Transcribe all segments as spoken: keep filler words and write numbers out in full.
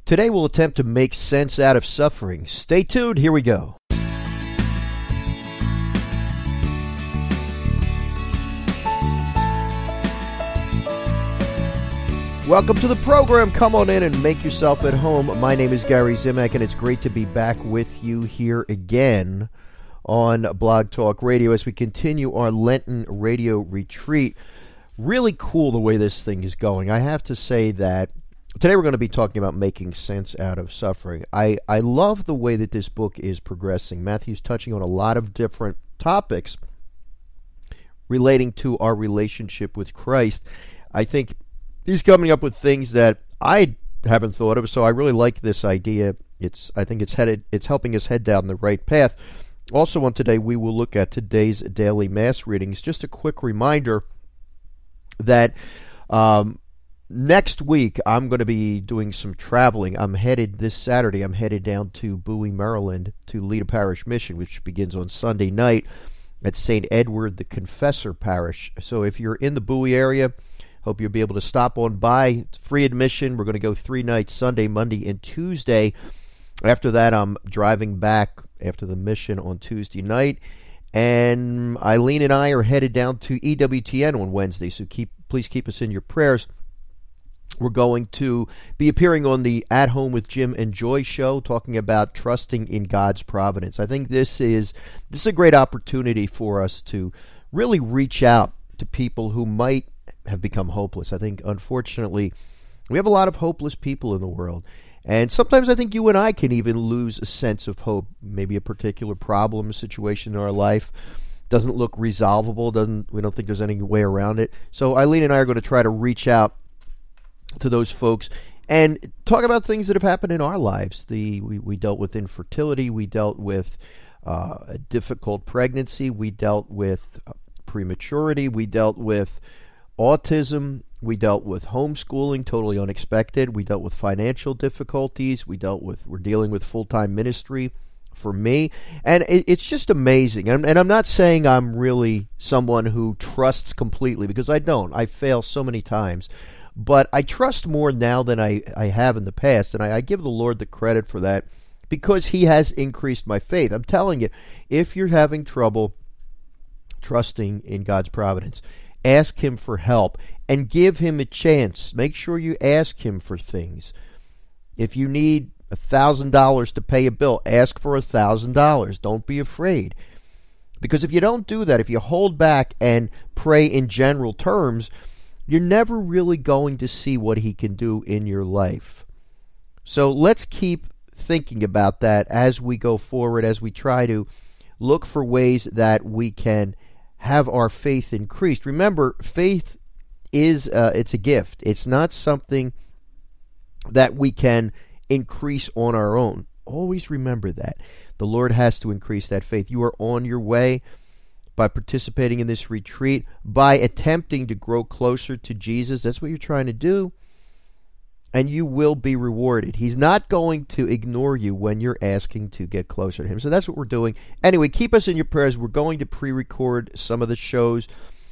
Today we'll attempt to make sense out of suffering. Stay tuned, here we go. Welcome to the program. Come on in and make yourself at home. My name is Gary Zimak, and it's great to be back with you here again on Blog Talk Radio as we continue our Lenten radio retreat. Really cool the way this thing is going. I have to say that today we're going to be talking about making sense out of suffering. I, I love the way that this book is progressing. Matthew's touching on a lot of different topics relating to our relationship with Christ. I think he's coming up with things that I haven't thought of, so I really like this idea. It's I think it's headed it's helping us head down the right path. Also on today, we will look at today's daily Mass readings. Just a quick reminder that um, next week I'm going to be doing some traveling. I'm headed this Saturday. I'm headed down to Bowie, Maryland to lead a parish mission, which begins on Sunday night at Saint Edward the Confessor Parish. So if you're in the Bowie area, hope you'll be able to stop on by. It's free admission. We're going to go three nights, Sunday, Monday, and Tuesday. After that, I'm driving back after the mission on Tuesday night. And Eileen and I are headed down to E W T N on Wednesday, so keep please keep us in your prayers. We're going to be appearing on the At Home with Jim and Joy show, talking about trusting in God's providence. I think this is this is a great opportunity for us to really reach out to people who might have become hopeless. I think, unfortunately, we have a lot of hopeless people in the world. And sometimes I think you and I can even lose a sense of hope. Maybe a particular problem, a situation in our life doesn't look resolvable. Doesn't we don't think there's any way around it. So Eileen and I are going to try to reach out to those folks and talk about things that have happened in our lives. The we, we dealt with infertility. We dealt with uh, a difficult pregnancy. We dealt with prematurity. We dealt with autism. We dealt with homeschooling, totally unexpected. We dealt with financial difficulties. We dealt with, we're dealing with full-time ministry for me. And it, it's just amazing. And, and I'm not saying I'm really someone who trusts completely, because I don't. I fail so many times. But I trust more now than I, I have in the past. And I, I give the Lord the credit for that, because He has increased my faith. I'm telling you, if you're having trouble trusting in God's providence, ask Him for help and give Him a chance. Make sure you ask Him for things. If you need a thousand dollars to pay a bill, ask for a thousand dollars. Don't be afraid. Because if you don't do that, if you hold back and pray in general terms, you're never really going to see what He can do in your life. So let's keep thinking about that as we go forward, as we try to look for ways that we can have our faith increased. Remember, faith is uh, it's a gift. It's not something that we can increase on our own. Always remember that. The Lord has to increase that faith. You are on your way by participating in this retreat, by attempting to grow closer to Jesus. That's what you're trying to do, and you will be rewarded. He's not going to ignore you when you're asking to get closer to Him. So that's what we're doing. Anyway, keep us in your prayers. We're going to pre-record some of the shows.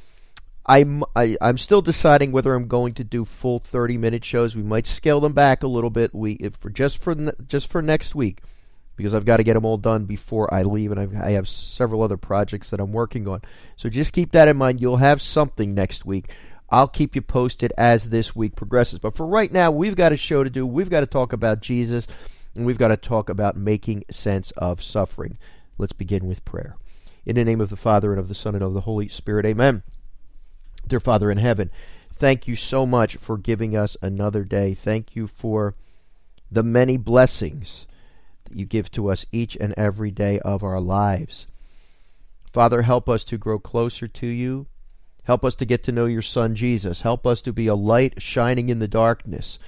I'm I, I'm still deciding whether I'm going to do full thirty-minute shows. We might scale them back a little bit. We if for just for just for next week, because I've got to get them all done before I leave, and I've, I have several other projects that I'm working on. So just keep that in mind. You'll have something next week. I'll keep you posted as this week progresses. But for right now, we've got a show to do. We've got to talk about Jesus, and we've got to talk about making sense of suffering. Let's begin with prayer. In the name of the Father, and of the Son, and of the Holy Spirit, amen. Dear Father in heaven, thank you so much for giving us another day. Thank you for the many blessings that you give to us each and every day of our lives. Father, help us to grow closer to you. Help us to get to know your Son, Jesus. Help us to be a light shining in the darkness.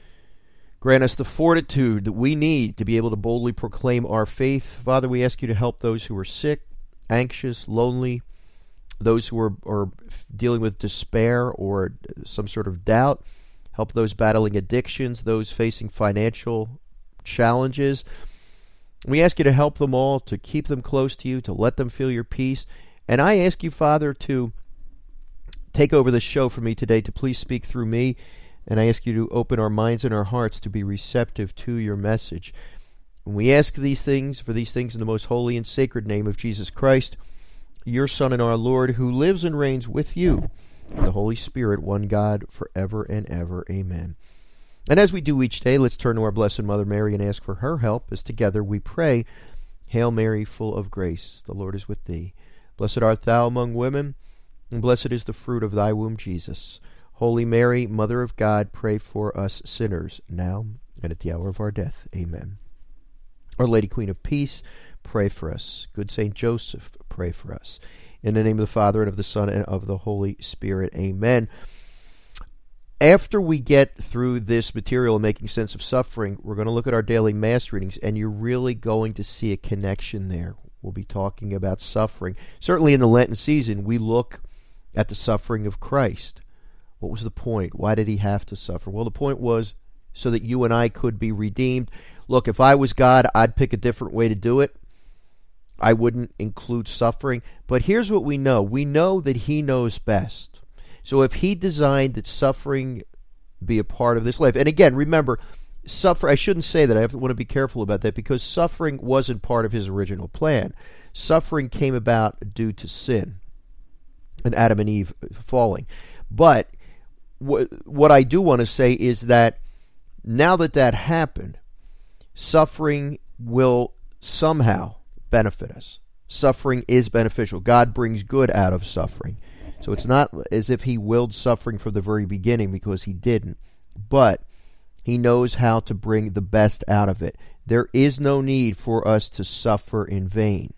Grant us the fortitude that we need to be able to boldly proclaim our faith. Father, we ask you to help those who are sick, anxious, lonely, those who are, are dealing with despair or some sort of doubt. Help those battling addictions, those facing financial challenges. We ask you to help them all, to keep them close to you, to let them feel your peace. And I ask you, Father, to take over the show for me today, to please speak through me, And I ask you to open our minds and our hearts to be receptive to your message. And we ask these things, for these things in the most holy and sacred name of Jesus Christ, your Son and our Lord, who lives and reigns with you, the Holy Spirit, one God, forever and ever. Amen. And as we do each day, let's turn to our Blessed Mother Mary and ask for her help as together we pray, Hail Mary, full of grace, the Lord is with thee. Blessed art thou among women, and blessed is the fruit of thy womb, Jesus. Holy Mary, Mother of God, pray for us sinners, now and at the hour of our death. Amen. Our Lady Queen of Peace, pray for us. Good Saint Joseph, pray for us. In the name of the Father, and of the Son, and of the Holy Spirit. Amen. After we get through this material and making sense of suffering, we're going to look at our daily Mass readings, and you're really going to see a connection there. We'll be talking about suffering. Certainly in the Lenten season, we look at the suffering of Christ. What was the point? Why did he have to suffer? Well, the point was so that you and I could be redeemed. Look, if I was God, I'd pick a different way to do it. I wouldn't include suffering. But here's what we know. We know that he knows best. So if he designed that suffering be a part of this life, and again, remember, suffer. I shouldn't say that. I have to, want to be careful about that, because suffering wasn't part of his original plan. Suffering came about due to sin and Adam and Eve falling. But what I do want to say is that now that that happened, suffering will somehow benefit us. Suffering is beneficial. God brings good out of suffering. So it's not as if he willed suffering from the very beginning, because he didn't. But he knows how to bring the best out of it. There is no need for us to suffer in vain.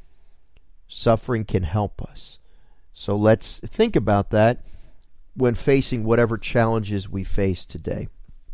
Suffering can help us. So let's think about that when facing whatever challenges we face today.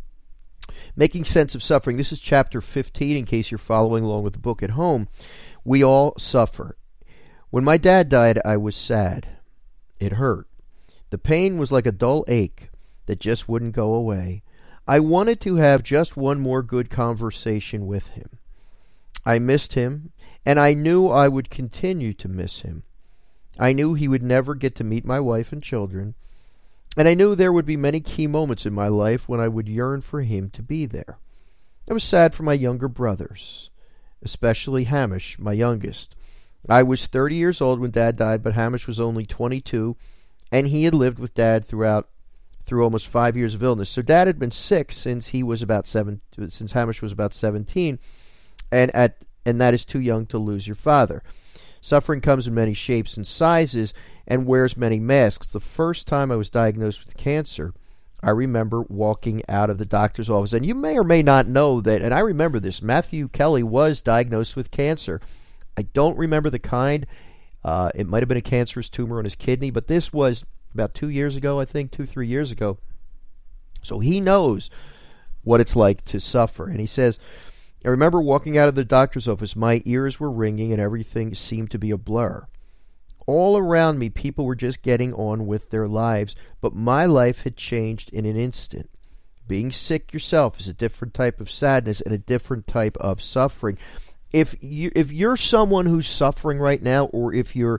Making sense of suffering. This is chapter fifteen, in case you're following along with the book at home. We all suffer. When my dad died, I was sad. It hurt. The pain was like a dull ache that just wouldn't go away. I wanted to have just one more good conversation with him. I missed him, and I knew I would continue to miss him. I knew he would never get to meet my wife and children, and I knew there would be many key moments in my life when I would yearn for him to be there. I was sad for my younger brothers, especially Hamish, my youngest. I was thirty years old when Dad died, but Hamish was only twenty-two, and he had lived with Dad throughout through almost five years of illness. So Dad had been sick since he was about seven, since Hamish was about seventeen, and at and that is too young to lose your father. Suffering comes in many shapes and sizes and wears many masks. The first time I was diagnosed with cancer, I remember walking out of the doctor's office, and you may or may not know that, and I remember this, Matthew Kelly was diagnosed with cancer. I don't remember the kind. Uh, it might have been a cancerous tumor on his kidney, but this was about two years ago, I think, two, three years ago. So he knows what it's like to suffer. And he says, I remember walking out of the doctor's office. My ears were ringing and everything seemed to be a blur. All around me, people were just getting on with their lives, but my life had changed in an instant. Being sick yourself is a different type of sadness and a different type of suffering. If you, if you're someone who's suffering right now, or if you're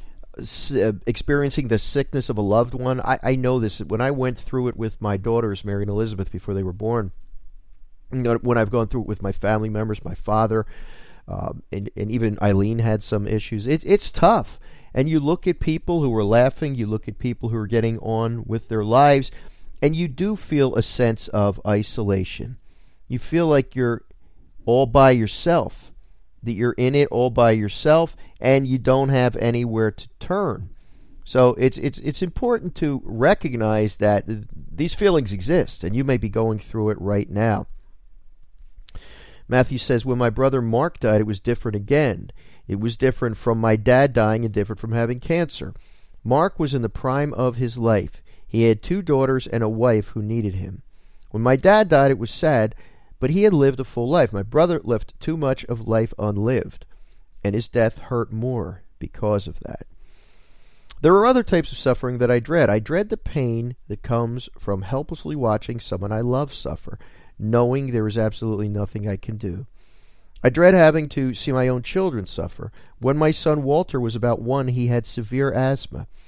uh, experiencing the sickness of a loved one, I, I know this. When I went through it with my daughters, Mary and Elizabeth, before they were born, you know, when I've gone through it with my family members, my father, uh, and, and even Eileen had some issues, it, it's tough. And you look at people who are laughing, you look at people who are getting on with their lives, and you do feel a sense of isolation. You feel like you're all by yourself, that you're in it all by yourself, and you don't have anywhere to turn. So it's it's it's important to recognize that these feelings exist, and you may be going through it right now. Matthew says, when my brother Mark died, it was different again. It was different from my dad dying and different from having cancer. Mark was in the prime of his life. He had two daughters and a wife who needed him. When my dad died, it was sad, but he had lived a full life. My brother left too much of life unlived, and his death hurt more because of that. There are other types of suffering that I dread. I dread the pain that comes from helplessly watching someone I love suffer, knowing there is absolutely nothing I can do. I dread having to see my own children suffer. When my son Walter was about one, he had severe asthma.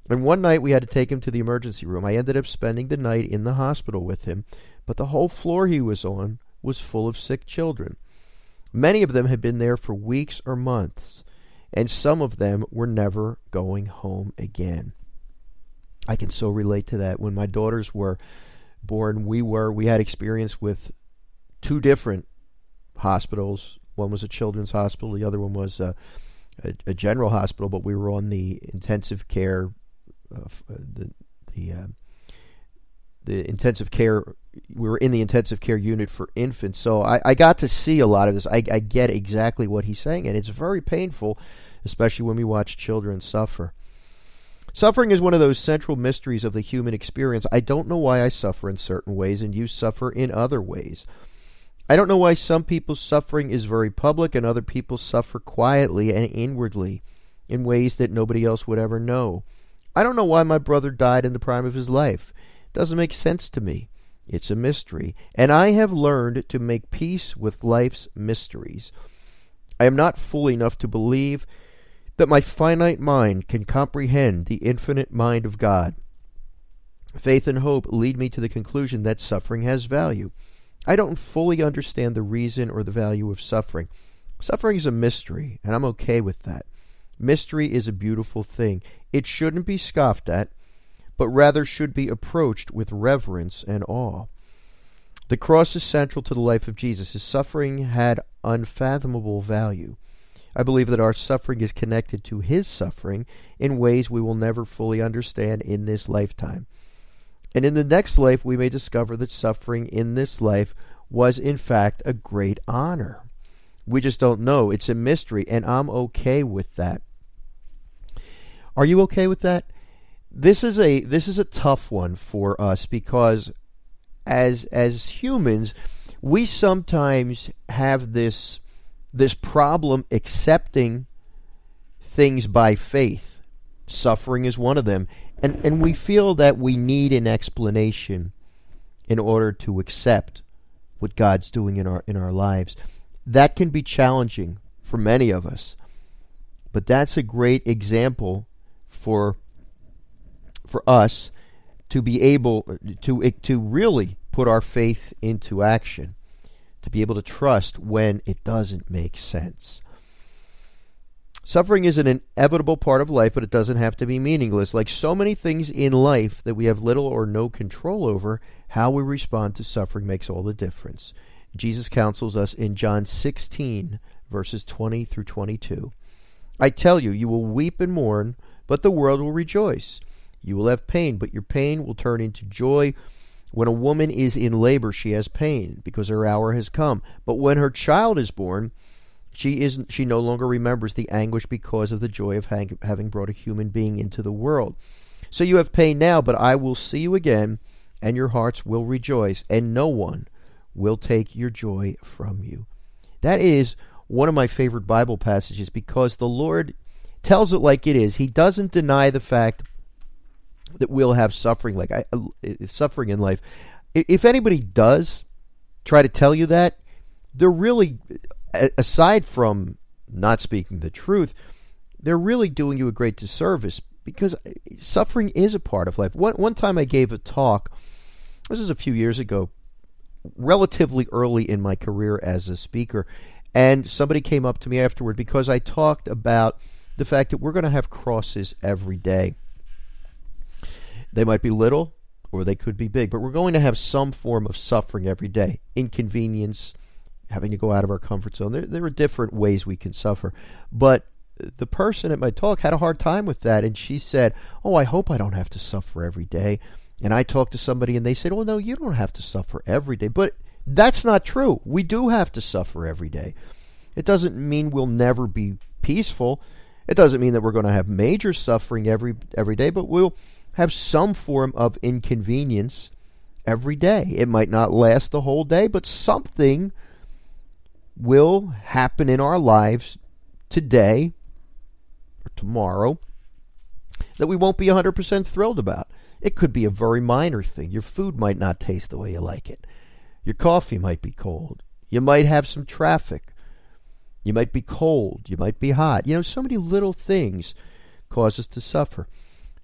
And one night we had to take him to the emergency room. I ended up spending the night in the hospital with him, but the whole floor he was on was full of sick children. Many of them had been there for weeks or months, and some of them were never going home again. I can so relate to that. When my daughters were born, we were we had experience with two different hospitals. One was a children's hospital, the other one was a, a, a general hospital, but we were on the intensive care uh, the the uh, the intensive care we were in the intensive care unit for infants. So I, I got to see a lot of this. I, I get exactly what he's saying, and it's very painful, especially when we watch children suffer. Suffering is one of those central mysteries of the human experience. I don't know why I suffer in certain ways and you suffer in other ways. I don't know why some people's suffering is very public and other people suffer quietly and inwardly in ways that nobody else would ever know. I don't know why my brother died in the prime of his life. It doesn't make sense to me. It's a mystery, and I have learned to make peace with life's mysteries. I am not fool enough to believe that my finite mind can comprehend the infinite mind of God. Faith and hope lead me to the conclusion that suffering has value. I don't fully understand the reason or the value of suffering. Suffering is a mystery, and I'm okay with that. Mystery is a beautiful thing. It shouldn't be scoffed at, but rather should be approached with reverence and awe. The cross is central to the life of Jesus. His suffering had unfathomable value. I believe that our suffering is connected to his suffering in ways we will never fully understand in this lifetime. And in the next life, we may discover that suffering in this life was, in fact, a great honor. We just don't know. It's a mystery, and I'm okay with that. Are you okay with that? This is a this is a tough one for us because as as humans, we sometimes have this this problem accepting things by faith. Suffering is one of them. And and we feel that we need an explanation in order to accept what God's doing in our in our lives. That can be challenging for many of us. But that's a great example for for us to be able to to really put our faith into action, to be able to trust when it doesn't make sense. Suffering is an inevitable part of life, but it doesn't have to be meaningless. Like so many things in life that we have little or no control over, how we respond to suffering makes all the difference. Jesus counsels us in John sixteen, verses twenty through twenty-two. I tell you, you will weep and mourn, but the world will rejoice. You will have pain, but your pain will turn into joy. When a woman is in labor, she has pain, because her hour has come. But when her child is born, she is she no longer remembers the anguish because of the joy of hang, having brought a human being into the world. So you have pain now, but I will see you again, and your hearts will rejoice, and no one will take your joy from you. That is one of my favorite Bible passages because the Lord tells it like it is. He doesn't deny the fact that we'll have suffering, like I, uh, suffering in life. If anybody does try to tell you that, they're really, aside from not speaking the truth, they're really doing you a great disservice because suffering is a part of life. One, one time I gave a talk, this was a few years ago, relatively early in my career as a speaker, and somebody came up to me afterward because I talked about the fact that we're going to have crosses every day. They might be little or they could be big, but we're going to have some form of suffering every day. Inconvenience, having to go out of our comfort zone. There, there are different ways we can suffer. But the person at my talk had a hard time with that, and she said, oh, I hope I don't have to suffer every day. And I talked to somebody, and they said, oh, no, you don't have to suffer every day. But that's not true. We do have to suffer every day. It doesn't mean we'll never be peaceful. It doesn't mean that we're going to have major suffering every every day, but we'll have some form of inconvenience every day. It might not last the whole day, but something will happen in our lives today or tomorrow that we won't be one hundred percent thrilled about. It could be a very minor thing. Your food might not taste the way you like it. Your coffee might be cold. You might have some traffic. You might be cold. You might be hot. You know, so many little things cause us to suffer.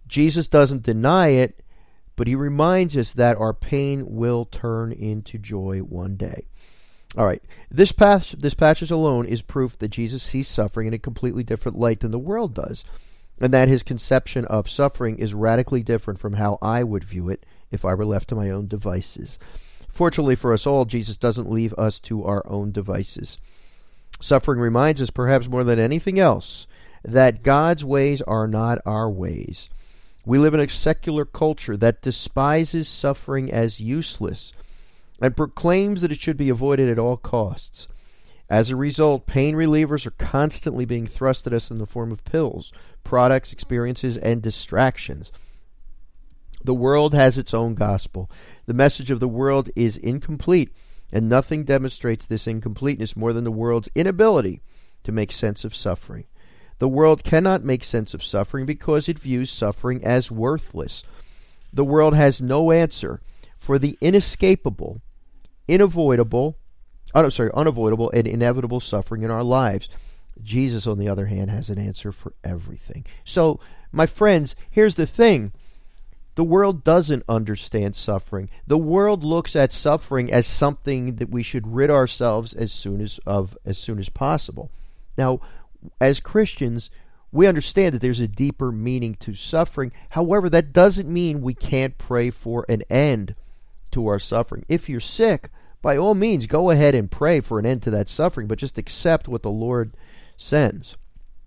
Jesus doesn't deny it, but he reminds us that our pain will turn into joy one day. All right, this passage, this passage alone is proof that Jesus sees suffering in a completely different light than the world does, and that his conception of suffering is radically different from how I would view it if I were left to my own devices. Fortunately for us all, Jesus doesn't leave us to our own devices. Suffering reminds us, perhaps more than anything else, that God's ways are not our ways. We live in a secular culture that despises suffering as useless and proclaims that it should be avoided at all costs. As a result, pain relievers are constantly being thrust at us in the form of pills, products, experiences, and distractions. The world has its own gospel. The message of the world is incomplete, and nothing demonstrates this incompleteness more than the world's inability to make sense of suffering. The world cannot make sense of suffering because it views suffering as worthless. The world has no answer for the inescapable, unavoidable, oh, sorry, unavoidable and inevitable suffering in our lives. Jesus, on the other hand, has an answer for everything. So, my friends, here's the thing. The world doesn't understand suffering. The world looks at suffering as something that we should rid ourselves as soon as of as soon as possible. Now, as Christians, we understand that there's a deeper meaning to suffering. However, that doesn't mean we can't pray for an end to our suffering. If you're sick, by all means, go ahead and pray for an end to that suffering, but just accept what the Lord sends.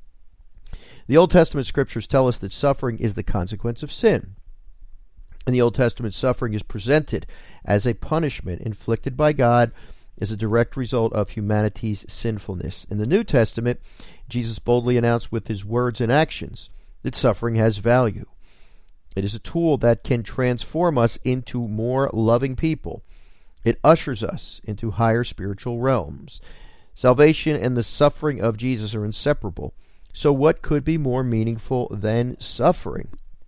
The Old Testament scriptures tell us that suffering is the consequence of sin. In the Old Testament, suffering is presented as a punishment inflicted by God as a direct result of humanity's sinfulness. In the New Testament, Jesus boldly announced with his words and actions that suffering has value. It is a tool that can transform us into more loving people. It ushers us into higher spiritual realms. Salvation and the suffering of Jesus are inseparable. So what could be more meaningful than suffering?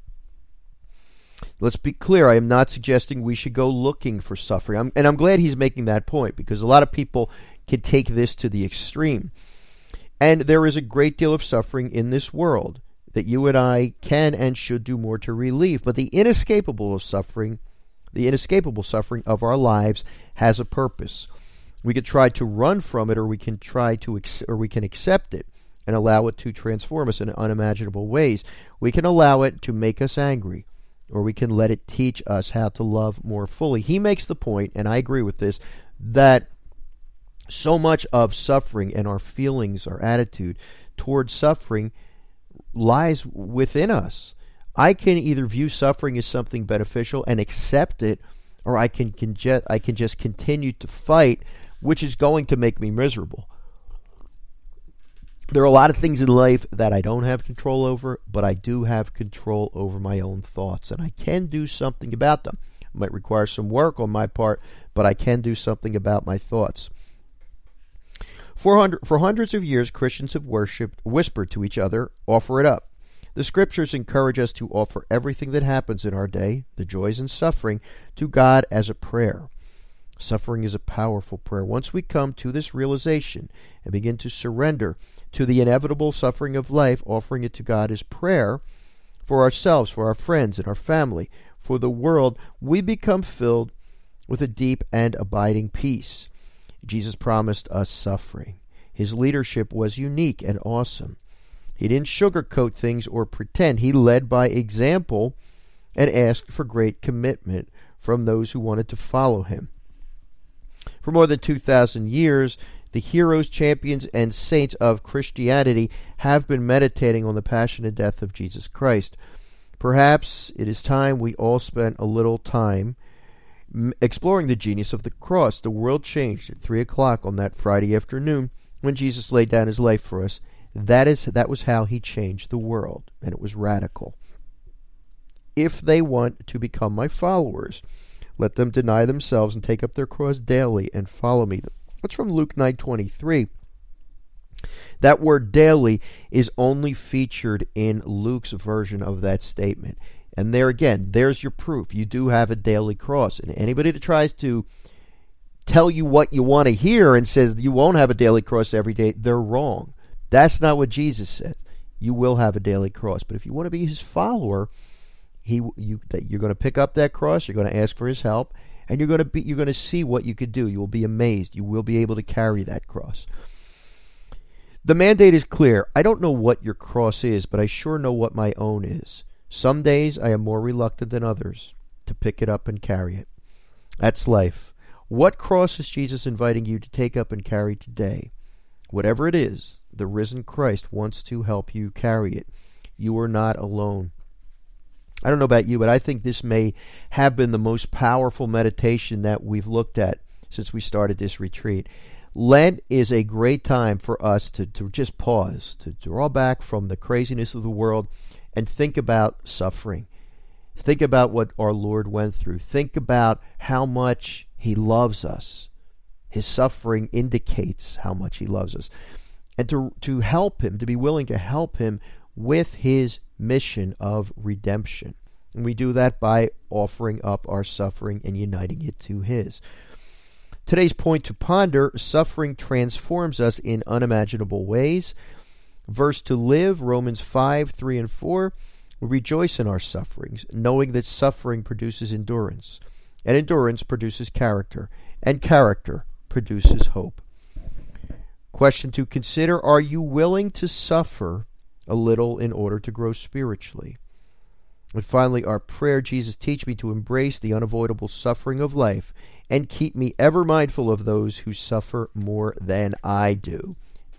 Let's be clear, I am not suggesting we should go looking for suffering. I'm, and I'm glad he's making that point, because a lot of people can take this to the extreme. And there is a great deal of suffering in this world that you and I can and should do more to relieve. But the inescapable of suffering, the inescapable suffering of our lives has a purpose. We could try to run from it, or we can try to, or we can accept it and allow it to transform us in unimaginable ways. We can allow it to make us angry, or we can let it teach us how to love more fully. He makes the point, and I agree with this, that so much of suffering and our feelings, our attitude towards suffering lies within us. I can either view suffering as something beneficial and accept it, or I can, can just, I can just continue to fight, which is going to make me miserable. There are a lot of things in life that I don't have control over, but I do have control over my own thoughts, and I can do something about them. It might require some work on my part, but I can do something about my thoughts. For, hundred, for hundreds of years, Christians have worshipped, whispered to each other, offer it up. The scriptures encourage us to offer everything that happens in our day, the joys and suffering, to God as a prayer. Suffering is a powerful prayer. Once we come to this realization and begin to surrender to the inevitable suffering of life, offering it to God as prayer for ourselves, for our friends and our family, for the world, we become filled with a deep and abiding peace. Jesus promised us suffering. His leadership was unique and awesome. He didn't sugarcoat things or pretend. He led by example and asked for great commitment from those who wanted to follow him. For more than two thousand years, the heroes, champions, and saints of Christianity have been meditating on the passion and death of Jesus Christ. Perhaps it is time we all spent a little time exploring the genius of the cross. The world changed at three o'clock on that Friday afternoon when Jesus laid down his life for us. That is, that was how he changed the world, and it was radical. If they want to become my followers, let them deny themselves and take up their cross daily and follow me. That's from Luke nine twenty-three. That word daily is only featured in Luke's version of that statement. And there again, there's your proof. You do have a daily cross. And anybody that tries to tell you what you want to hear and says you won't have a daily cross every day, they're wrong. That's not what Jesus said. You will have a daily cross. But if you want to be his follower, he you that you're going to pick up that cross, you're going to ask for his help, and you're going to be you're going to see what you could do. You will be amazed. You will be able to carry that cross. The mandate is clear. I don't know what your cross is, but I sure know what my own is. Some days I am more reluctant than others to pick it up and carry it. That's life. What cross is Jesus inviting you to take up and carry today? Whatever it is, the risen Christ wants to help you carry it. You are not alone. I don't know about you, but I think this may have been the most powerful meditation that we've looked at since we started this retreat. Lent is a great time for us to, to just pause, to draw back from the craziness of the world and think about suffering. Think about what our Lord went through. Think about how much he loves us. His suffering indicates how much he loves us. And to, to help him, to be willing to help him with his mission of redemption. And we do that by offering up our suffering and uniting it to his. Today's point to ponder: suffering transforms us in unimaginable ways. Verse to live, Romans five, three and four. We rejoice in our sufferings, knowing that suffering produces endurance, and endurance produces character, and character produces hope. Question to consider: are you willing to suffer a little in order to grow spiritually? And finally, our prayer: Jesus, teach me to embrace the unavoidable suffering of life and keep me ever mindful of those who suffer more than I do.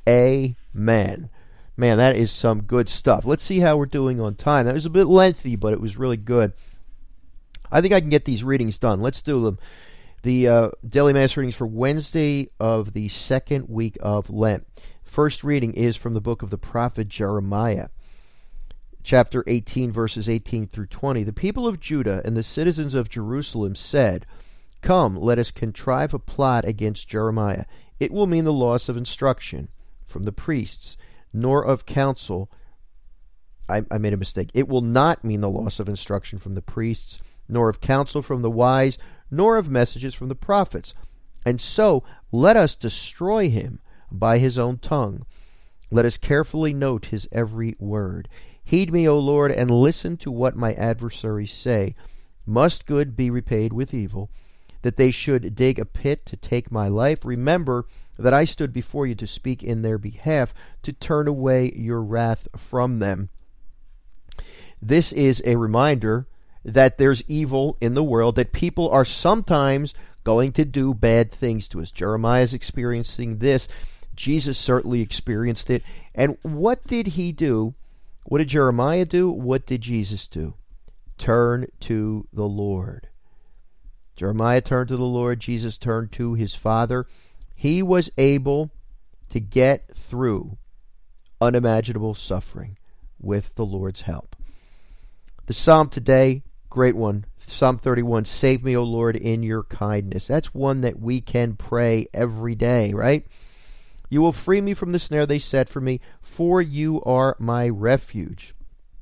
Amen. Man, that is some good stuff. Let's see how we're doing on time. That was a bit lengthy, but it was really good. I think I can get these readings done. Let's do them. The uh, Daily Mass readings for Wednesday of the second week of Lent. First reading is from the book of the prophet Jeremiah, chapter eighteen, verses eighteen through twenty. The people of Judah and the citizens of Jerusalem said, "Come, let us contrive a plot against Jeremiah. It will mean the loss of instruction from the priests, nor of counsel." I, I made a mistake. It will not mean the loss of instruction from the priests, nor of counsel from the wise, nor of messages from the prophets. And so let us destroy him by his own tongue. Let us carefully note his every word. Heed me, O Lord, and listen to what my adversaries say. Must good be repaid with evil, that they should dig a pit to take my life? Remember that I stood before you to speak in their behalf, to turn away your wrath from them. This is a reminder that there's evil in the world, that people are sometimes going to do bad things to us. Jeremiah is experiencing this. Jesus certainly experienced it. And what did he do? What did Jeremiah do? What did Jesus do? Turn to the Lord. Jeremiah turned to the Lord. Jesus turned to his Father. He was able to get through unimaginable suffering with the Lord's help. The psalm today, great one. Psalm thirty-one, save me, O Lord, in your kindness. That's one that we can pray every day, right? You will free me from the snare they set for me, for you are my refuge.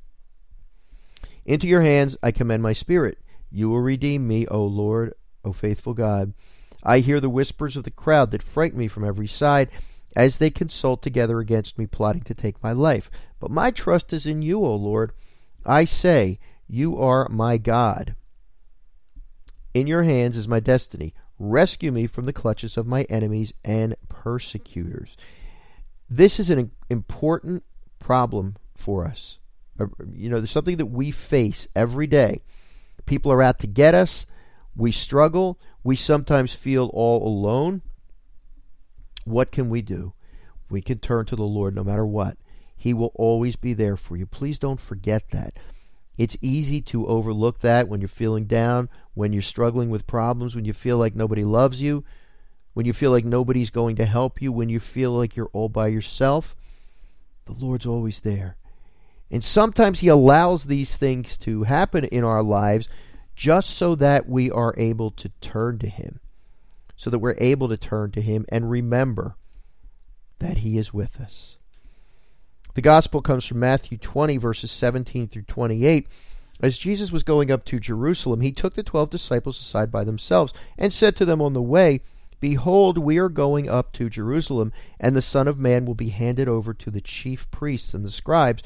Into your hands I commend my spirit. You will redeem me, O Lord, O faithful God. I hear the whispers of the crowd that frighten me from every side, as they consult together against me, plotting to take my life. But my trust is in you, O Lord. I say, you are my God. In your hands is my destiny. Rescue me from the clutches of my enemies and persecutors. This is an important problem for us. You know, there's something that we face every day. People are out to get us. We struggle. We sometimes feel all alone. What can we do? We can turn to the Lord no matter what. He will always be there for you. Please don't forget that. It's easy to overlook that when you're feeling down, when you're struggling with problems, when you feel like nobody loves you, when you feel like nobody's going to help you, when you feel like you're all by yourself. The Lord's always there. And sometimes he allows these things to happen in our lives just so that we are able to turn to him, so that we're able to turn to him and remember that he is with us. The gospel comes from Matthew twenty, verses seventeen through twenty-eight. As Jesus was going up to Jerusalem, he took the twelve disciples aside by themselves and said to them on the way, Behold, we are going up to Jerusalem, and the Son of Man will be handed over to the chief priests and the scribes,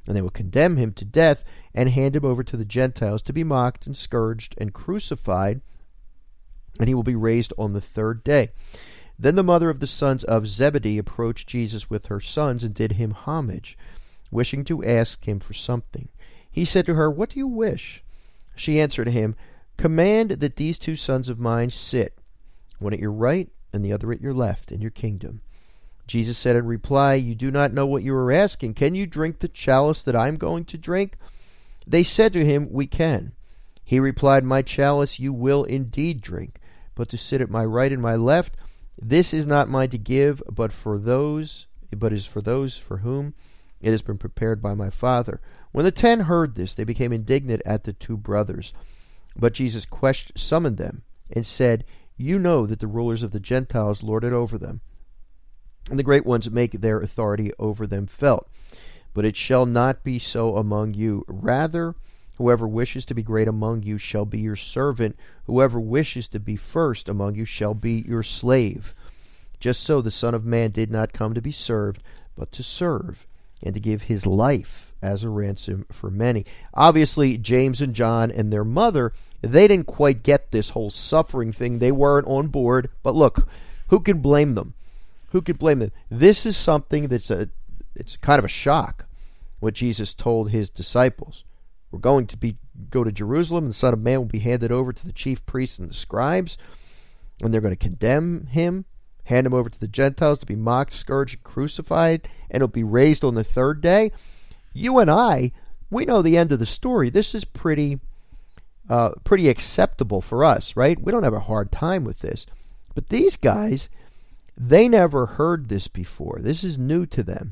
and they will condemn him to death and hand him over to the Gentiles to be mocked and scourged and crucified, and he will be raised on the third day. Then the mother of the sons of Zebedee approached Jesus with her sons and did him homage, wishing to ask him for something. He said to her, "What do you wish?" She answered him, "Command that these two sons of mine sit, one at your right and the other at your left, in your kingdom." Jesus said in reply, "You do not know what you are asking. Can you drink the chalice that I am going to drink?" They said to him, "We can." He replied, "My chalice you will indeed drink, but to sit at my right and my left, this is not mine to give, but for those, but is for those for whom it has been prepared by my Father." When the ten heard this, they became indignant at the two brothers. But Jesus questioned, summoned them and said, "You know that the rulers of the Gentiles lord it over them, and the great ones make their authority over them felt. But it shall not be so among you. Rather, whoever wishes to be great among you shall be your servant. Whoever wishes to be first among you shall be your slave. Just so the Son of Man did not come to be served, but to serve, and to give his life as a ransom for many." Obviously, James and John and their mother, they didn't quite get this whole suffering thing. They weren't on board. But look, who can blame them? Who could blame them? This is something that's a, it's kind of a shock, what Jesus told his disciples. We're going to be go to Jerusalem, and the Son of Man will be handed over to the chief priests and the scribes, and they're going to condemn him, hand him over to the Gentiles to be mocked, scourged, and crucified, and he'll be raised on the third day. You and I, we know the end of the story. This is pretty, uh, pretty acceptable for us, right? We don't have a hard time with this. But these guys, they never heard this before. This is new to them.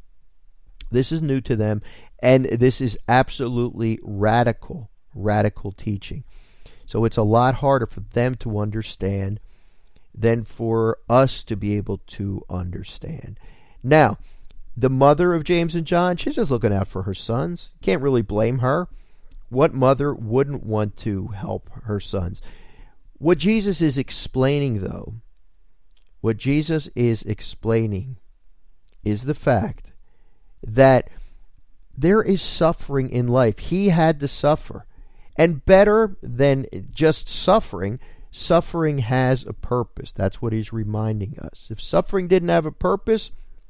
This is new to them, and this is absolutely radical, radical teaching. So it's a lot harder for them to understand than for us to be able to understand. Now, the mother of James and John, she's just looking out for her sons. Can't really blame her. What mother wouldn't want to help her sons? What Jesus is explaining, though, what Jesus is explaining is the fact that there is suffering in life. He had to suffer. And better than just suffering, suffering has a purpose. That's what he's reminding us. If suffering didn't have a purpose,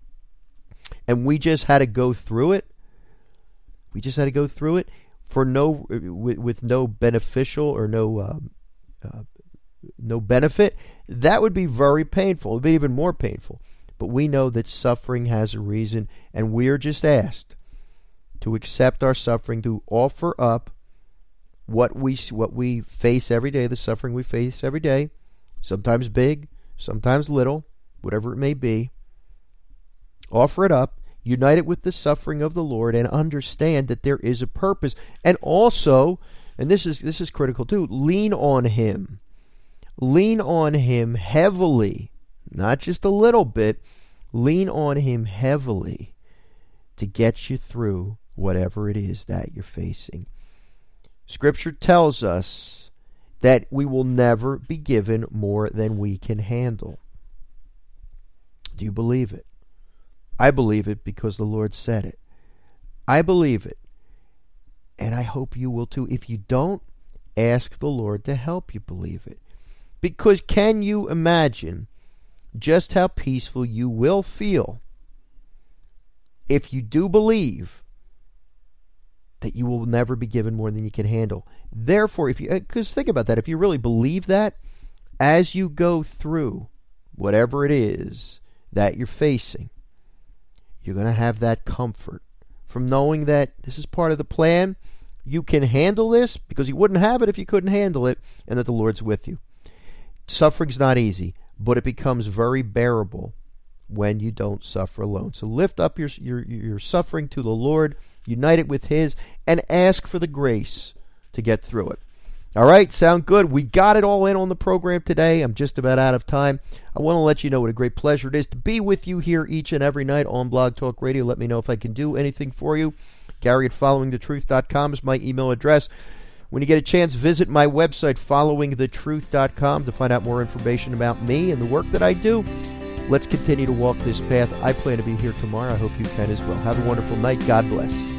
and we just had to go through it, we just had to go through it for no, with, with no beneficial or no, um, uh, no benefit, that would be very painful. It would be even more painful. But we know that suffering has a reason, and we are just asked to accept our suffering, to offer up what we what we face every day, the suffering we face every day, sometimes big, sometimes little, whatever it may be. Offer it up, unite it with the suffering of the Lord, and understand that there is a purpose. And also, and this is this is critical too, lean on Him. Lean on Him heavily, not just a little bit. Lean on Him heavily to get you through whatever it is that you're facing. Scripture tells us that we will never be given more than we can handle. Do you believe it? I believe it because the Lord said it. I believe it. And I hope you will too. If you don't, ask the Lord to help you believe it. Because can you imagine just how peaceful you will feel if you do believe that you will never be given more than you can handle? Therefore, if you, because think about that, if you really believe that, as you go through whatever it is that you're facing, you're going to have that comfort from knowing that this is part of the plan. You can handle this because you wouldn't have it if you couldn't handle it, and that the Lord's with you. Suffering's not easy, but it becomes very bearable when you don't suffer alone. So lift up your, your, your suffering to the Lord, unite it with His, and ask for the grace to get through it. All right, sound good? We got it all in on the program today. I'm just about out of time. I want to let you know what a great pleasure it is to be with you here each and every night on Blog Talk Radio. Let me know if I can do anything for you. Gary at following the truth dot com is my email address. When you get a chance, visit my website, following the truth dot com, to find out more information about me and the work that I do. Let's continue to walk this path. I plan to be here tomorrow. I hope you can as well. Have a wonderful night. God bless.